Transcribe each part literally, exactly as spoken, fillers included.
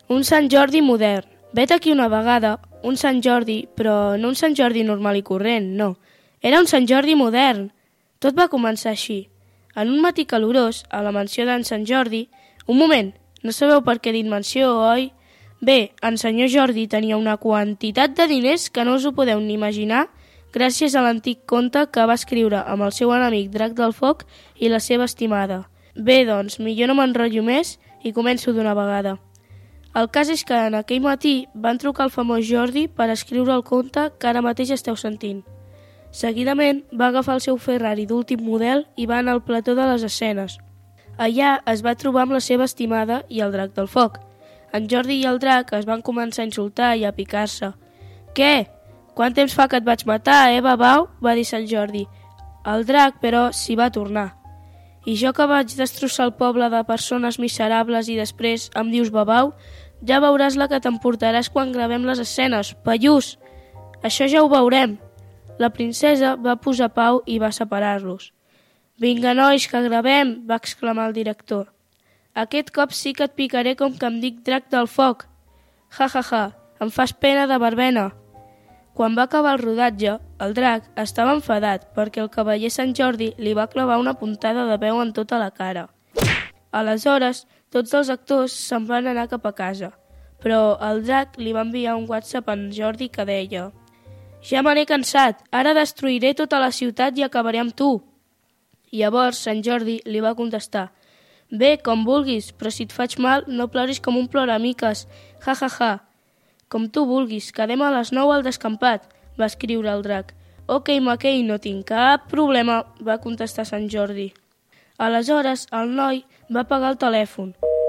Un Sant Jordi modern. Vet aquí una vegada un Sant Jordi, però no un Sant Jordi normal i corrent, no. Era un Sant Jordi modern. Tot va començar així. En un matí calorós, a la mansió d'en Sant Jordi... Un moment, no sabeu per què he dit mansió, oi? Bé, en senyor Jordi tenia una quantitat de diners que no us ho podeu ni imaginar gràcies a l'antic conte que va escriure amb el seu enemic Drac del Foc i la seva estimada. Bé, doncs, millor no m'enrotllo més i començo d'una vegada. El cas és que en aquell matí van trucar al famós Jordi per escriure el conte que ara mateix esteu sentint. Seguidament va agafar el seu Ferrari d'últim model i va anar al plató de les escenes. Allà es va trobar amb la seva estimada i el Drac del Foc. En Jordi i el Drac es van començar a insultar i a picar-se. «Què? Quant temps fa que et vaig matar, eh, babau?» va dir Sant Jordi. El Drac, però, s'hi va tornar. «I jo que vaig destrossar el poble de persones miserables i després em dius babau? Ja veuràs la que t'emportaràs quan gravem les escenes, pallús! Això ja ho veurem!» La princesa va posar pau i va separar-los. «Vinga, nois, que gravem!» va exclamar el director. «Aquest cop sí que et picaré com que em dic Drac del Foc. Ja, ja, ja, em fas pena de barbena!» Quan va acabar el rodatge, el Drac estava enfadat perquè el cavaller Sant Jordi li va clavar una puntada de peu en tota la cara. Aleshores, tots els actors se'n van anar cap a casa, però el Drac li va enviar un WhatsApp a en Jordi que deia: «Ja me n'he cansat, ara destruiré tota la ciutat i acabaré amb tu!» I llavors Sant Jordi li va contestar: «Bé, com vulguis, però si et faig mal no ploris com un ploramiques, ja, ja, ja!» «Com tu vulguis, quedem a les nou al descampat», va escriure el Drac. «Ok, maquei, no tinc cap problema», va contestar Sant Jordi. Aleshores, el noi va apagar el telèfon,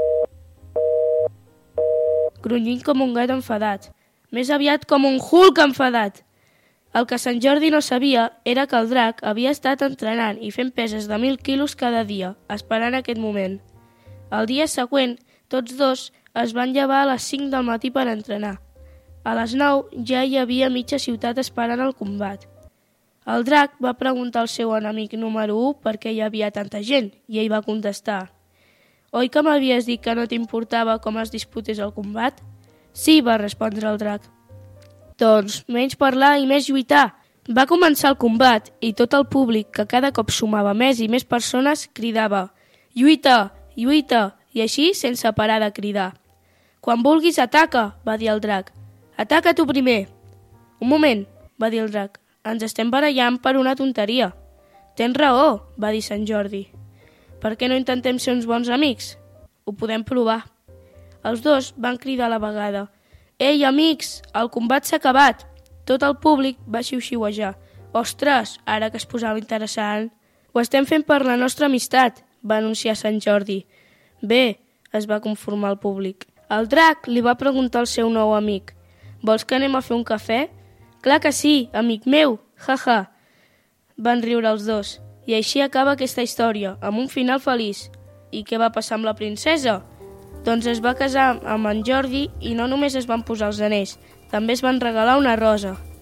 grunyint com un gat enfadat, més aviat com un Hulk enfadat. El que Sant Jordi no sabia era que el Drac havia estat entrenant i fent peses de mil quilos cada dia, esperant aquest moment. El dia següent, tots dos es van llevar a les cinc del matí per entrenar. A les nou ja hi havia mitja ciutat esperant el combat. El Drac va preguntar al seu enemic número u per què hi havia tanta gent i ell va contestar: «Oi que m'havies dit que no t'importava com es disputés el combat?» «Sí», va respondre el Drac. «Doncs menys parlar i més lluitar». Va començar el combat i tot el públic, que cada cop sumava més i més persones, cridava: «Lluita! Lluita!» i així sense parar de cridar. «Quan vulguis, ataca!» va dir el Drac. «Ataca tu primer!» «Un moment!» va dir el Drac. «Ens estem barallant per una tonteria». «Tens raó!» va dir Sant Jordi. «Per què no intentem ser uns bons amics?» «Ho podem provar». Els dos van cridar a la vegada: «Ei, amics, el combat s'ha acabat!» Tot el públic va xiu-xiuejar. «Ostres, ara que es posava interessant!» «Ho estem fent per la nostra amistat», va anunciar Sant Jordi. «Bé», es va conformar el públic. El Drac li va preguntar al seu nou amic: «Vols que anem a fer un cafè?» «Clar que sí, amic meu, ja, ja!» Van riure els dos. I així acaba aquesta història, amb un final feliç. I què va passar amb la princesa? Doncs es va casar amb en Jordi i no només es van posar els anells, també es van regalar una rosa.